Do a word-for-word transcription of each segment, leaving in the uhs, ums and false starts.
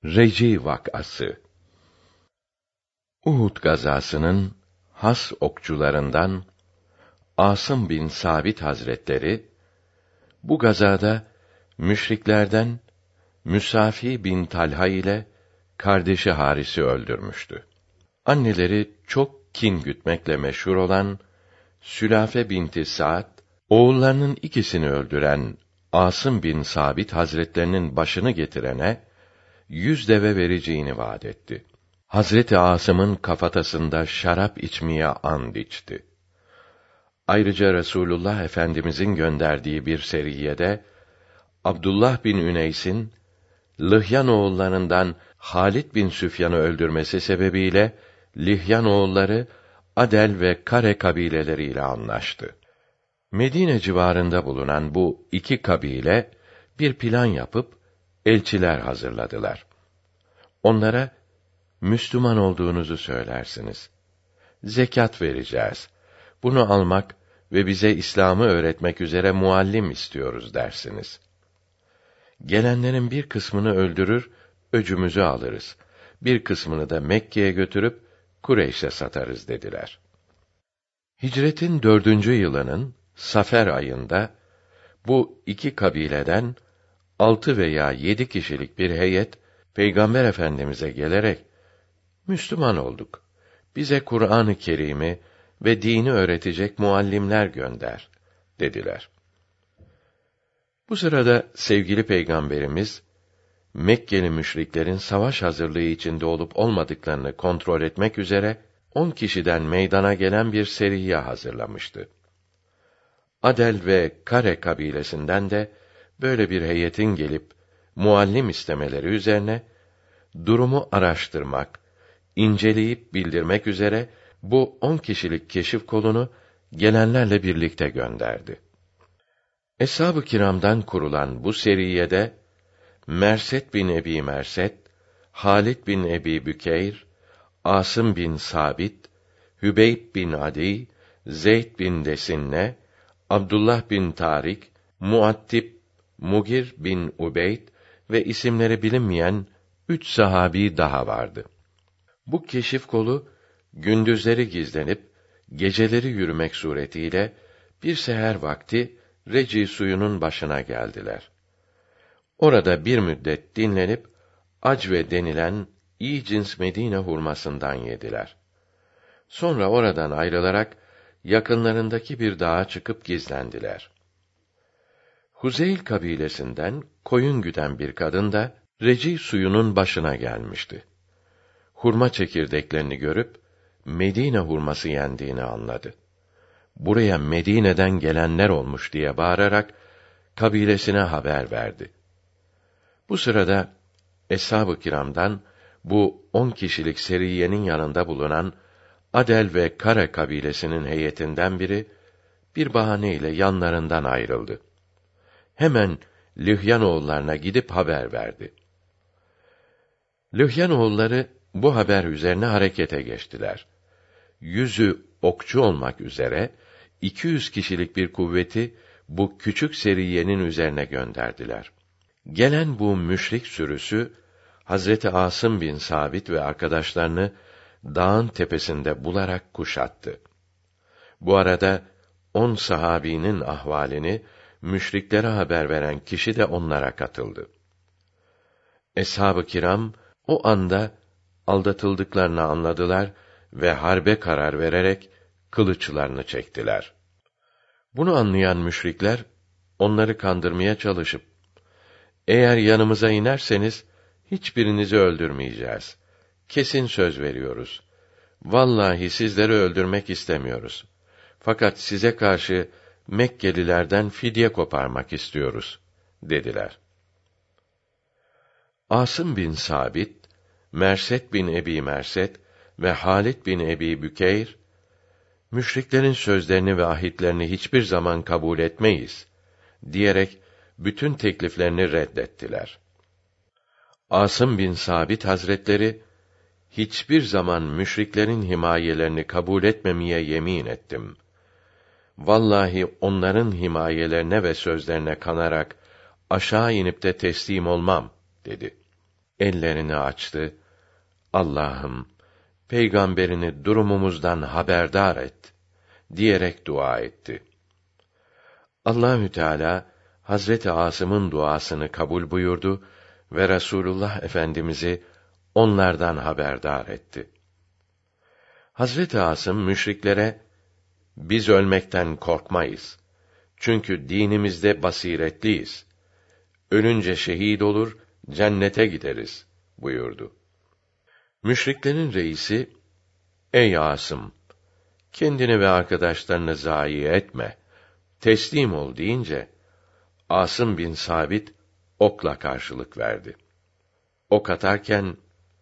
Reci vakası. Uhud gazasının has okçularından Asım bin Sabit Hazretleri bu gazada müşriklerden Müsafi bin Talha ile kardeşi Haris'i öldürmüştü. Anneleri çok kin gütmekle meşhur olan Sülafe binti Sa'd, oğullarının ikisini öldüren Asım bin Sabit Hazretlerinin başını getirene yüz deve vereceğini vaad etti. Hazreti Asım'ın kafatasında şarap içmeye and içti. Ayrıca Resulullah Efendimizin gönderdiği bir seriyede Abdullah bin Üneys'in Lihyan oğullarından Halid bin Süfyan'ı öldürmesi sebebiyle Lihyan oğulları Adel ve Kare kabileleriyle anlaştı. Medine civarında bulunan bu iki kabile bir plan yapıp elçiler hazırladılar. Onlara Müslüman olduğunuzu söylersiniz. Zekat vereceğiz. Bunu almak ve bize İslam'ı öğretmek üzere muallim istiyoruz dersiniz. Gelenlerin bir kısmını öldürür, öcümüzü alırız. Bir kısmını da Mekke'ye götürüp Kureyş'e satarız dediler. Hicretin dördüncü yılının Safer ayında bu iki kabileden altı veya yedi kişilik bir heyet Peygamber Efendimiz'e gelerek Müslüman olduk. Bize Kur'an-ı Kerim'i ve dini öğretecek muallimler gönder dediler. Bu sırada sevgili Peygamberimiz Mekkeli müşriklerin savaş hazırlığı içinde olup olmadıklarını kontrol etmek üzere on kişiden meydana gelen bir seriye hazırlamıştı. Adel ve Kare kabilesinden de böyle bir heyetin gelip muallim istemeleri üzerine durumu araştırmak, inceleyip bildirmek üzere bu on kişilik keşif kolunu gelenlerle birlikte gönderdi. Eshab-ı kiramdan kurulan bu seriyede Merset bin Ebi Merset, Halid bin Ebi Bükeyr, Asım bin Sabit, Hübeyb bin Adi, Zeyd bin Desinne, Abdullah bin Tarik, Muattib, Mugir bin Ubeyd ve isimleri bilinmeyen üç sahabi daha vardı. Bu keşif kolu gündüzleri gizlenip geceleri yürümek suretiyle bir seher vakti Reci suyunun başına geldiler. Orada bir müddet dinlenip acve denilen iyi cins Medine hurmasından yediler. Sonra oradan ayrılarak yakınlarındaki bir dağa çıkıp gizlendiler. Huzeyl kabilesinden koyun güden bir kadın da Reci suyunun başına gelmişti. Hurma çekirdeklerini görüp Medine hurması yendiğini anladı. Buraya Medine'den gelenler olmuş diye bağırarak kabilesine haber verdi. Bu sırada Eshab-ı kiramdan bu on kişilik seriyenin yanında bulunan Adel ve Kare kabilesinin heyetinden biri bir bahaneyle yanlarından ayrıldı. Hemen Lihyanoğullarına gidip haber verdi. Lihyanoğulları bu haber üzerine harekete geçtiler. Yüzü okçu olmak üzere iki yüz kişilik bir kuvveti bu küçük seriyenin üzerine gönderdiler. Gelen bu müşrik sürüsü Hazreti Asım bin Sabit ve arkadaşlarını dağın tepesinde bularak kuşattı. Bu arada on sahabinin ahvalini müşriklere haber veren kişi de onlara katıldı. Eshab-ı kiram o anda aldatıldıklarını anladılar ve harbe karar vererek kılıçlarını çektiler. Bunu anlayan müşrikler onları kandırmaya çalışıp eğer yanımıza inerseniz hiçbirinizi öldürmeyeceğiz. Kesin söz veriyoruz. Vallahi sizleri öldürmek istemiyoruz. Fakat size karşı Mekkelilerden fidye koparmak istiyoruz dediler. Asım bin Sabit, Merset bin Ebi Merset ve Halid bin Ebi Bükeyr, müşriklerin sözlerini ve ahitlerini hiçbir zaman kabul etmeyiz diyerek bütün tekliflerini reddettiler. Asım bin Sabit Hazretleri, hiçbir zaman müşriklerin himayelerini kabul etmemeye yemin ettim. Vallahi onların himayelerine ve sözlerine kanarak aşağı inip de teslim olmam dedi. ellerini açtı. Allah'ım, peygamberini durumumuzdan haberdar et diyerek dua etti. Allahü Teala Hazreti Asım'ın duasını kabul buyurdu ve Resulullah Efendimizi onlardan haberdar etti. Hazreti Asım müşriklere, biz ölmekten korkmayız. Çünkü dinimizde basiretliyiz. Ölünce şehit olur, cennete gideriz buyurdu. Müşriklerin reisi, ey Asım, kendini ve arkadaşlarını zayi etme, teslim ol deyince, Asım bin Sabit okla karşılık verdi. Ok atarken,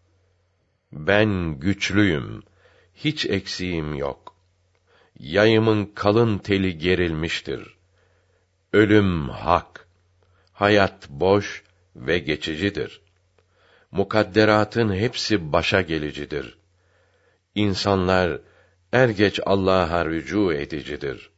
ben güçlüyüm, hiç eksiğim yok. Yayımın kalın teli gerilmiştir. Ölüm hak, hayat boş ve geçicidir. Mukadderatın hepsi başa gelicidir. İnsanlar er geç Allah'a rücu edicidir.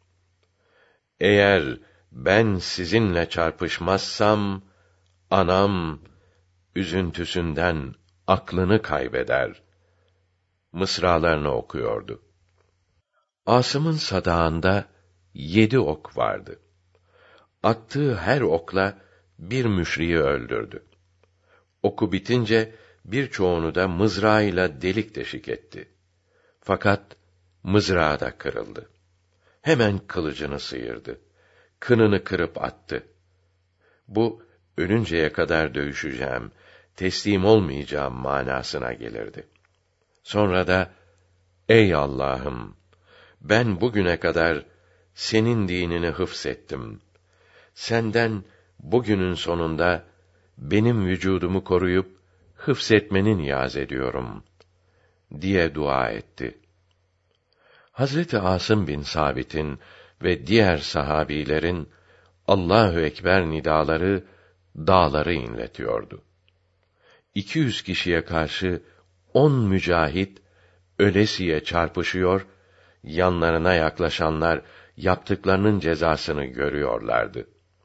Eğer ben sizinle çarpışmazsam, anam üzüntüsünden aklını kaybeder. Mısralarını okuyordu. Asım'ın sadağında yedi ok vardı. Attığı her okla bir müşriği öldürdü. Oku bitince birçoğunu da mızrağıyla delik deşik etti. Fakat mızrağı da kırıldı. Hemen kılıcını sıyırdı. Kınını kırıp attı. Bu, ölünceye kadar dövüşeceğim, teslim olmayacağım manasına gelirdi. Sonra da, ey Allah'ım, ben bugüne kadar senin dinini hıfzettim. Senden bugünün sonunda benim vücudumu koruyup hıfzetmeni niyaz ediyorum diye dua etti. Hazreti Asım bin Sabit'in ve diğer sahabilerin Allahu ekber nidaları dağları inletiyordu. İki yüz kişiye karşı on mücahit ölesiye çarpışıyor, yanlarına yaklaşanlar yaptıklarının cezasını görüyorlardı.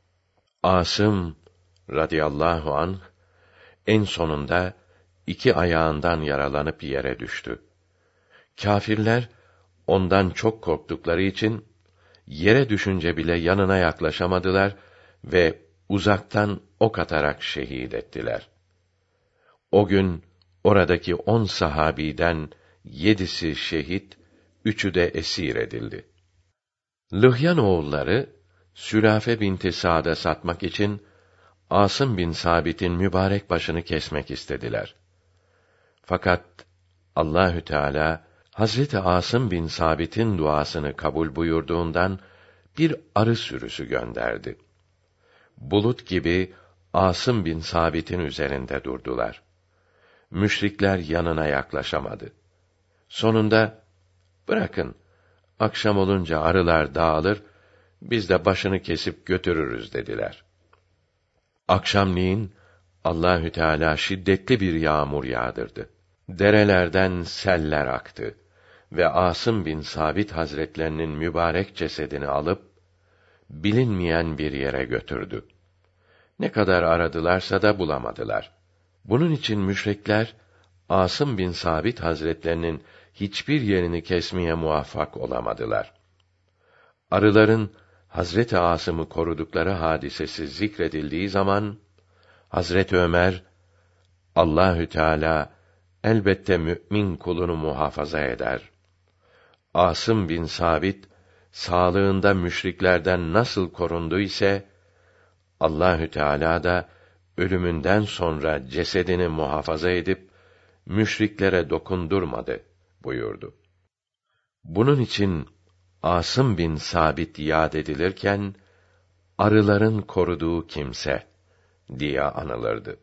Asım radıyallahu anh en sonunda iki ayağından yaralanıp yere düştü. Kâfirler ondan çok korktukları için yere düşünce bile yanına yaklaşamadılar ve uzaktan ok atarak şehit ettiler. O gün oradaki on sahabiden yedisi şehit, üçü de esir edildi. Lıhyan oğulları Sülafe binti Sa'd'a satmak için Asım bin Sabit'in mübarek başını kesmek istediler. Fakat Allahü Teala Hazreti Asım bin Sabit'in duasını kabul buyurduğundan bir arı sürüsü gönderdi. Bulut gibi Asım bin Sabit'in üzerinde durdular. Müşrikler yanına yaklaşamadı. Sonunda, bırakın, akşam olunca arılar dağılır, biz de başını kesip götürürüz dediler. Akşamleyin Allahü Teala şiddetli bir yağmur yağdırdı. Derelerden seller aktı ve Asım bin Sabit Hazretlerinin mübarek cesedini alıp bilinmeyen bir yere götürdü. Ne kadar aradılarsa da bulamadılar. Bunun için müşrikler Asım bin Sabit Hazretlerinin hiçbir yerini kesmeye muvaffak olamadılar. Arıların Hazreti Asım'ı korudukları hadisesi zikredildiği zaman Hazreti Ömer, Allahü Teala elbette mümin kulunu muhafaza eder. Asım bin Sabit sağlığında müşriklerden nasıl korundu ise Allahü Teala da ölümünden sonra cesedini muhafaza edip müşriklere dokundurmadı buyurdu. Bunun için Asım bin Sabit yad edilirken arıların koruduğu kimse diye anılırdı.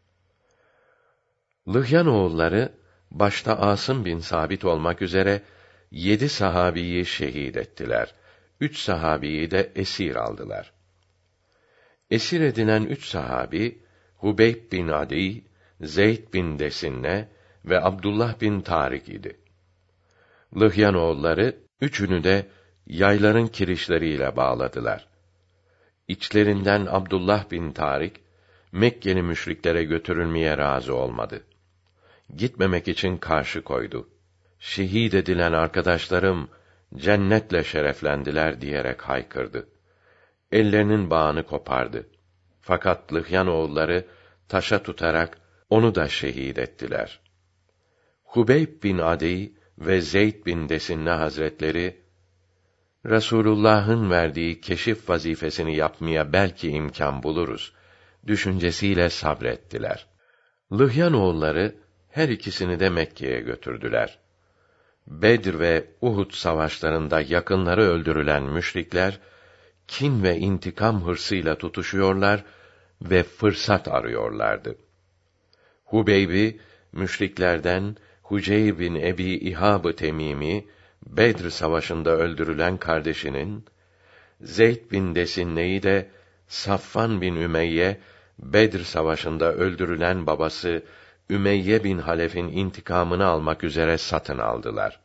Lıhyan oğulları başta Asım bin Sabit olmak üzere yedi sahabiyi şehit ettiler. Üç sahabiyi de esir aldılar. Esir edilen üç sahabi Hubeyb bin Adi, Zeyd bin Desinne ve Abdullah bin Tarik idi. Lıhyan oğulları üçünü de yayların kirişleriyle bağladılar. İçlerinden Abdullah bin Tarik Mekkeli müşriklere götürülmeye razı olmadı. Gitmemek için karşı koydu. Şehit edilen arkadaşlarım cennetle şereflendiler diyerek haykırdı. Ellerinin bağını kopardı. Fakat Lıhyan oğulları taşa tutarak onu da şehit ettiler. Hubeyb bin Adi ve Zeyd bin Desinne Hazretleri, Resulullah'ın verdiği keşif vazifesini yapmaya belki imkan buluruz düşüncesiyle sabrettiler. Lıhyan oğulları her ikisini de Mekke'ye götürdüler. Bedr ve Uhud savaşlarında yakınları öldürülen müşrikler kin ve intikam hırsıyla tutuşuyorlar ve fırsat arıyorlardı. Hubeyb'i müşriklerden Huceyr bin Ebi İhab-ı Temimi Bedr savaşında öldürülen kardeşinin, Zeyd bin Desinne'yi de Safvan bin Ümeyye Bedr savaşında öldürülen babası Ümeyye bin Halef'in intikamını almak üzere satın aldılar.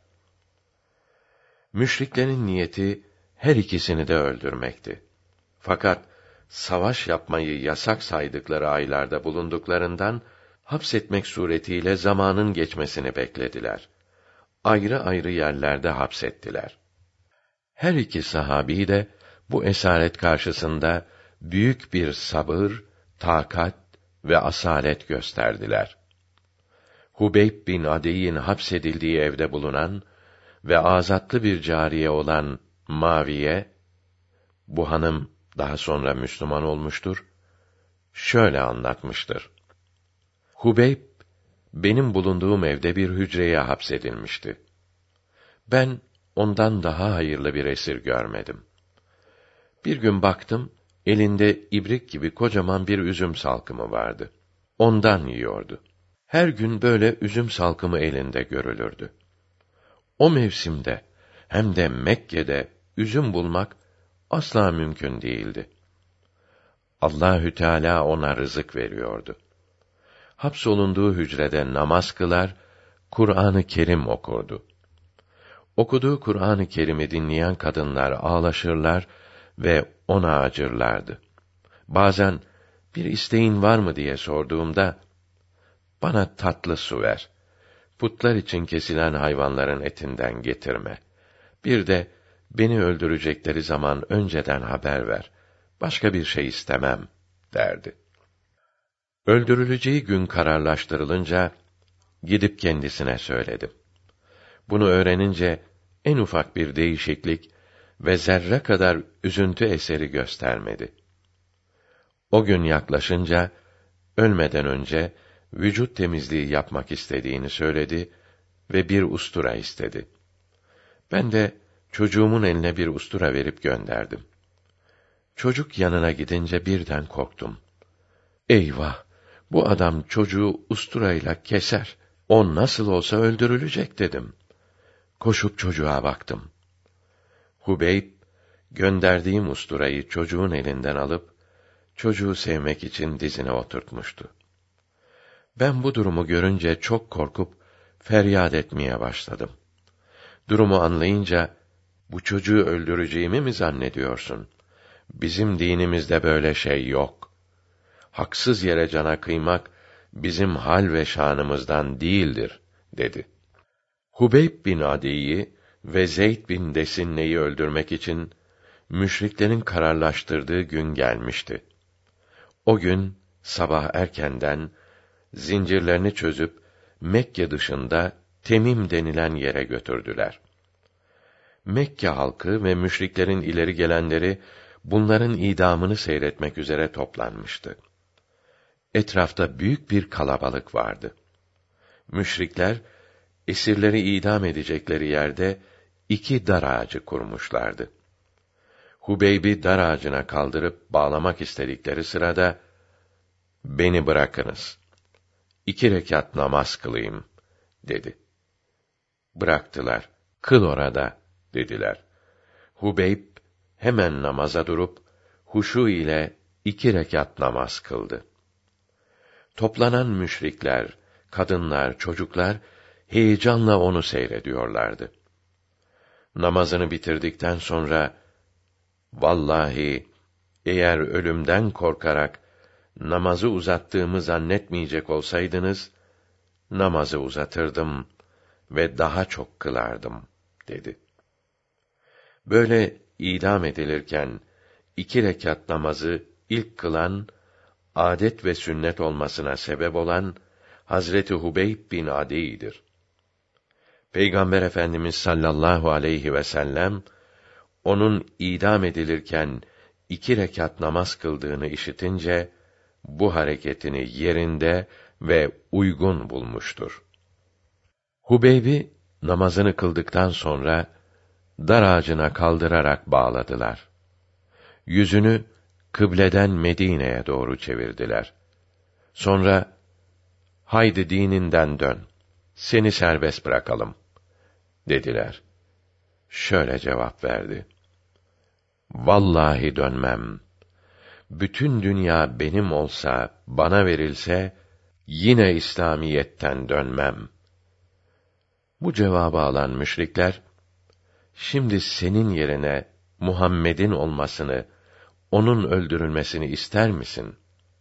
Müşriklerin niyeti her ikisini de öldürmekti. Fakat savaş yapmayı yasak saydıkları aylarda bulunduklarından hapsetmek suretiyle zamanın geçmesini beklediler. Ayrı ayrı yerlerde hapsettiler. Her iki sahabi de bu esaret karşısında büyük bir sabır, takat ve asalet gösterdiler. Hubeyb bin Adi'nin hapsedildiği evde bulunan ve azatlı bir cariye olan Maviye, bu hanım daha sonra Müslüman olmuştur, şöyle anlatmıştır. Hubeyb, benim bulunduğum evde bir hücreye hapsedilmişti. Ben ondan daha hayırlı bir esir görmedim. Bir gün baktım, elinde ibrik gibi kocaman bir üzüm salkımı vardı. Ondan yiyordu. Her gün böyle üzüm salkımı elinde görülürdü. O mevsimde hem de Mekke'de üzüm bulmak asla mümkün değildi. Allahü Teala ona rızık veriyordu. Hapsolunduğu hücrede namaz kılar, Kur'an-ı Kerim okurdu. Okuduğu Kur'an-ı Kerim'i dinleyen kadınlar ağlaşırlar ve ona acırlardı. Bazen bir isteğin var mı diye sorduğumda, bana tatlı su ver, putlar için kesilen hayvanların etinden getirme, bir de beni öldürecekleri zaman önceden haber ver, başka bir şey istemem derdi. Öldürüleceği gün kararlaştırılınca, gidip kendisine söyledim. Bunu öğrenince, en ufak bir değişiklik ve zerre kadar üzüntü eseri göstermedi. O gün yaklaşınca, ölmeden önce, vücut temizliği yapmak istediğini söyledi ve bir ustura istedi. Ben de, çocuğumun eline bir ustura verip gönderdim. Çocuk yanına gidince birden korktum. Eyvah! Bu adam çocuğu usturayla keser. O nasıl olsa öldürülecek dedim. Koşup çocuğa baktım. Hubeyb, gönderdiğim usturayı çocuğun elinden alıp, çocuğu sevmek için dizine oturtmuştu. Ben bu durumu görünce çok korkup, feryat etmeye başladım. Durumu anlayınca, bu çocuğu öldüreceğimi mi zannediyorsun? Bizim dinimizde böyle şey yok. Haksız yere cana kıymak, bizim hal ve şanımızdan değildir, dedi. Hubeyb bin Adi'yi ve Zeyd bin Desinne'yi öldürmek için, müşriklerin kararlaştırdığı gün gelmişti. O gün, sabah erkenden, zincirlerini çözüp, Mekke dışında, Temim denilen yere götürdüler. Mekke halkı ve müşriklerin ileri gelenleri, bunların idamını seyretmek üzere toplanmıştı. Etrafta büyük bir kalabalık vardı. Müşrikler, esirleri idam edecekleri yerde, iki dar ağacı kurmuşlardı. Hubeyb'i dar ağacına kaldırıp bağlamak istedikleri sırada, beni bırakınız, iki rekat namaz kılayım, dedi. Bıraktılar, kıl orada, dediler. Hubeyb, hemen namaza durup, huşu ile iki rekat namaz kıldı. Toplanan müşrikler, kadınlar, çocuklar, heyecanla onu seyrediyorlardı. Namazını bitirdikten sonra, vallahi, eğer ölümden korkarak, namazı uzattığımı zannetmeyecek olsaydınız, namazı uzatırdım ve daha çok kılardım, dedi. Böyle idam edilirken, iki rekat namazı ilk kılan, adet ve sünnet olmasına sebep olan, Hazreti Hubeyb bin Adi'dir. Peygamber Efendimiz sallallahu aleyhi ve sellem, onun idam edilirken, iki rekat namaz kıldığını işitince, bu hareketini yerinde ve uygun bulmuştur. Hubeyb'i namazını kıldıktan sonra dar ağacına kaldırarak bağladılar. Yüzünü kıbleden Medine'ye doğru çevirdiler. Sonra haydi dininden dön. Seni serbest bırakalım dediler. Şöyle cevap verdi: Vallahi dönmem. Bütün dünya benim olsa, bana verilse, yine İslamiyetten dönmem. Bu cevabı alan müşrikler, şimdi senin yerine Muhammed'in olmasını, onun öldürülmesini ister misin?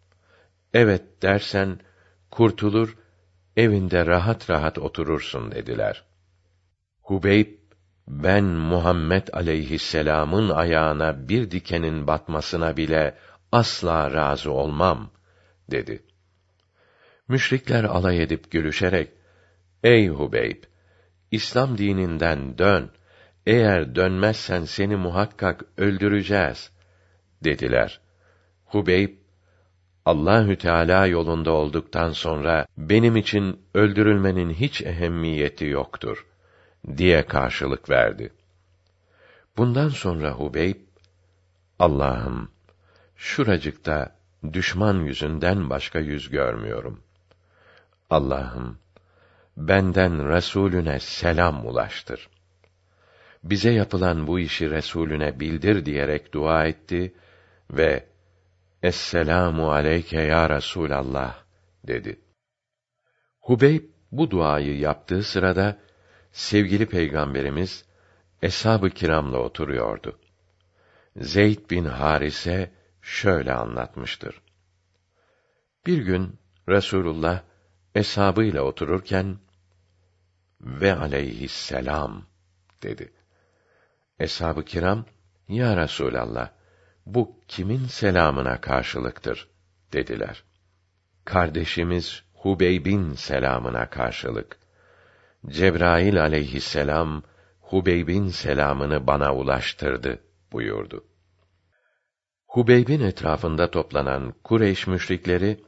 Evet dersen, kurtulur, evinde rahat rahat oturursun dediler. Hubeyb, ben Muhammed aleyhisselam'ın ayağına bir dikenin batmasına bile asla razı olmam, dedi. Müşrikler alay edip gülüşerek, ey Hubeyb, İslam dininden dön, eğer dönmezsen seni muhakkak öldüreceğiz, dediler. Hubeyb, Allahü Teala yolunda olduktan sonra benim için öldürülmenin hiç ehemmiyeti yoktur diye karşılık verdi. Bundan sonra Hubeyb, Allah'ım, şuracıkta düşman yüzünden başka yüz görmüyorum. Allah'ım, benden Resulüne selam ulaştır. Bize yapılan bu işi Resulüne bildir diyerek dua etti ve Esselamu aleyke ya Resulallah dedi. Hubeyb bu duayı yaptığı sırada sevgili Peygamberimiz eshab-ı kiramla oturuyordu. Zeyd bin Harise şöyle anlatmıştır. Bir gün Resulullah eshabıyla otururken ve aleyhisselam dedi. Eshab-ı kiram, ya Resulallah, bu kimin selamına karşılıktır dediler. Kardeşimiz Hubeyb'in selamına karşılık. Cebrail aleyhisselam Hubeyb'in selamını bana ulaştırdı buyurdu. Hubeyb'in etrafında toplanan Kureyş müşrikleri,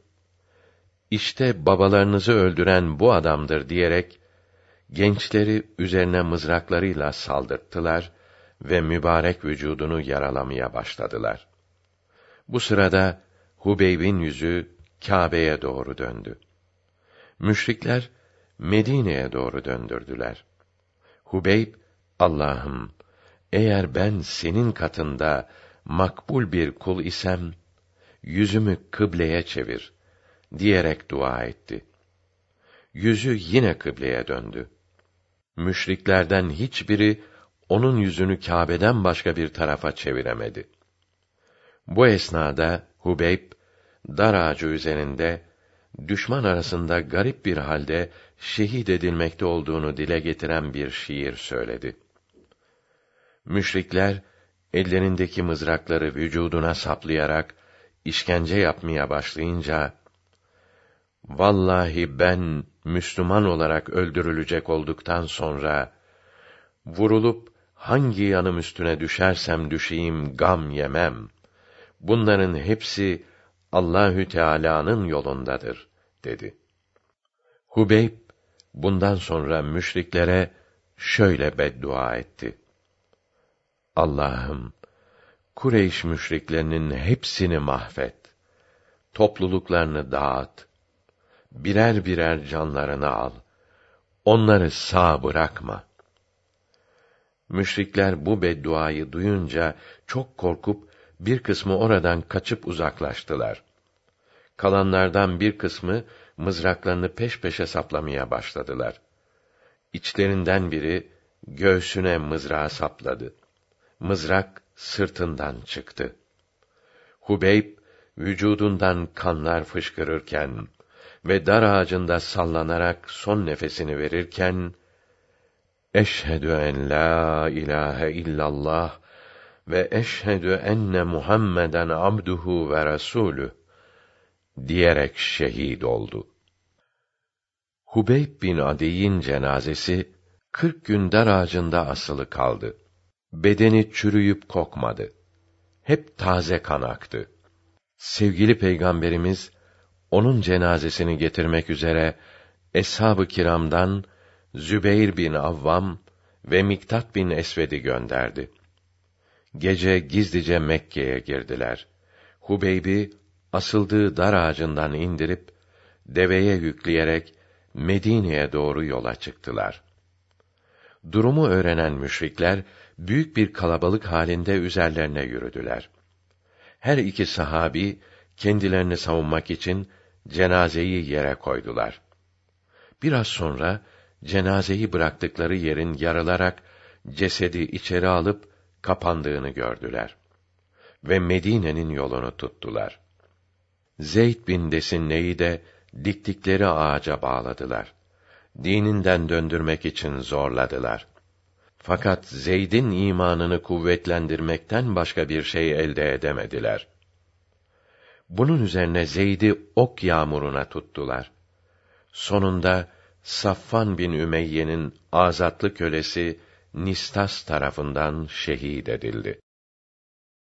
işte babalarınızı öldüren bu adamdır diyerek gençleri üzerine mızraklarıyla saldırttılar ve mübarek vücudunu yaralamaya başladılar. Bu sırada Hubeyb'in yüzü Kâbe'ye doğru döndü. Müşrikler Medine'ye doğru döndürdüler. Hubeyb, Allah'ım, eğer ben senin katında makbul bir kul isem, yüzümü kıbleye çevir diyerek dua etti. Yüzü yine kıbleye döndü. Müşriklerden hiçbiri onun yüzünü Kâbe'den başka bir tarafa çeviremedi. Bu esnada Hubeyb dar ağacı üzerinde düşman arasında garip bir halde şehit edilmekte olduğunu dile getiren bir şiir söyledi. Müşrikler ellerindeki mızrakları vücuduna saplayarak işkence yapmaya başlayınca, vallahi ben Müslüman olarak öldürülecek olduktan sonra vurulup hangi yanım üstüne düşersem düşeyim gam yemem. Bunların hepsi Allahü Teala'nın yolundadır dedi. Hubeyb bundan sonra müşriklere şöyle beddua etti: Allah'ım, Kureyş müşriklerinin hepsini mahvet. Topluluklarını dağıt. Birer birer canlarını al. Onları sağ bırakma. Müşrikler bu bedduayı duyunca çok korkup bir kısmı oradan kaçıp uzaklaştılar. Kalanlardan bir kısmı mızraklarını peş peşe saplamaya başladılar. İçlerinden biri göğsüne mızrağı sapladı. Mızrak sırtından çıktı. Hubeyb vücudundan kanlar fışkırırken ve dar ağacında sallanarak son nefesini verirken, eşhedü en la ilahe illallah ve eşhedü enne Muhammeden abduhu ve rasulü diyerek şehit oldu. Hubeyb bin Adi'nin cenazesi kırk gün dar ağacında asılı kaldı. Bedeni çürüyüp kokmadı. Hep taze kan aktı. Sevgili Peygamberimiz onun cenazesini getirmek üzere eshab-ı kiramdan Zübeyr bin Avvam ve Miktat bin Esved'i gönderdi. Gece gizlice Mekke'ye girdiler. Hubeyb'i asıldığı dar ağacından indirip deveye yükleyerek Medine'ye doğru yola çıktılar. Durumu öğrenen müşrikler büyük bir kalabalık halinde üzerlerine yürüdüler. Her iki sahabi kendilerini savunmak için cenazeyi yere koydular. Biraz sonra cenazeyi bıraktıkları yerin yarılarak cesedi içeri alıp kapandığını gördüler ve Medine'nin yolunu tuttular. Zeyd bin Desinne'yi de diktikleri ağaca bağladılar. Dininden döndürmek için zorladılar. Fakat Zeyd'in imanını kuvvetlendirmekten başka bir şey elde edemediler. Bunun üzerine Zeyd'i ok yağmuruna tuttular. Sonunda Safvan bin Ümeyye'nin azatlı kölesi Nistas tarafından şehit edildi.